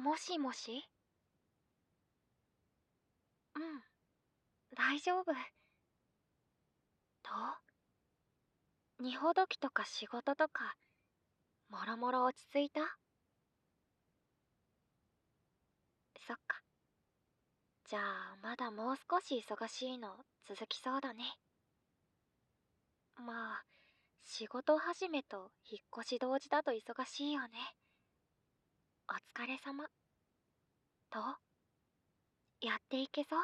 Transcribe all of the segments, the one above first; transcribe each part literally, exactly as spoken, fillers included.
もしもし。うん、大丈夫。どう？荷ほどきとか仕事とか、もろもろ落ち着いた？そっか。じゃあ、まだもう少し忙しいの続きそうだね。まあ、仕事始めと引っ越し同時だと忙しいよね。お疲れ様。どう？やっていけそう？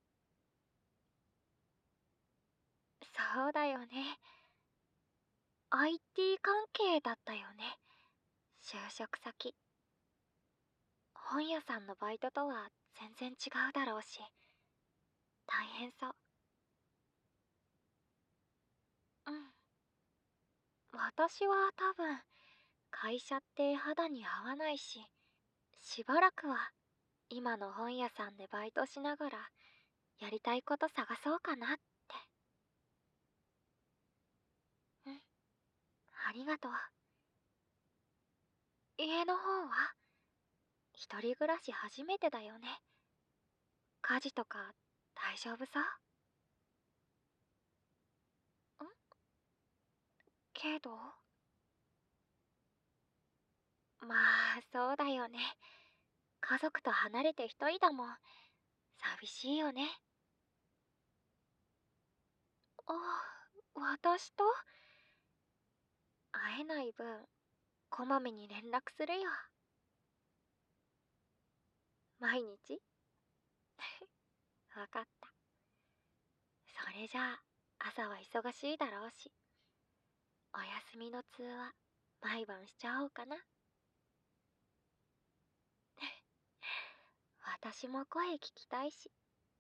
そうだよね。アイティー 関係だったよね。就職先。本屋さんのバイトとは全然違うだろうし、大変そう。うん。私は多分、会社って肌に合わないし、しばらくは今の本屋さんでバイトしながら、やりたいこと探そうかなって。うん、ありがとう。家の方は一人暮らし初めてだよね。家事とか大丈夫さ？んけどまあ、そうだよね。家族と離れて一人だもん。寂しいよね。あ、私と会えない分、こまめに連絡するよ。毎日？わかった。それじゃあ、朝は忙しいだろうし、お休みの通話、毎晩しちゃおうかな。私も声聞きたいし。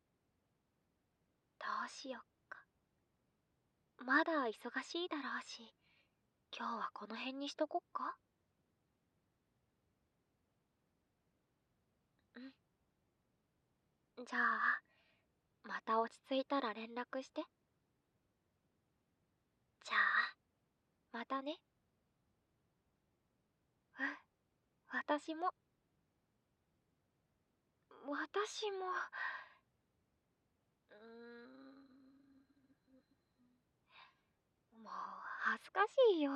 どうしよっか。まだ忙しいだろうし、今日はこの辺にしとこっか？うん。じゃあ、また落ち着いたら連絡して。じゃあ、またね。うん、私も。私も。うーん。もう、恥ずかしいよ。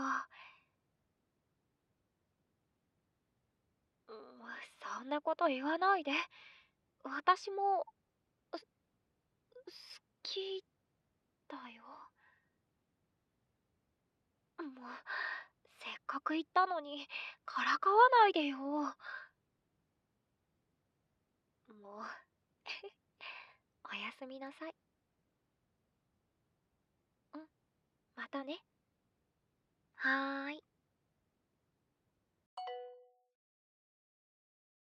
うん、そんなこと言わないで。私も、す、好きだよ。もう、せっかく言ったのに、からかわないでよ。もう、おやすみなさい。うん、またね。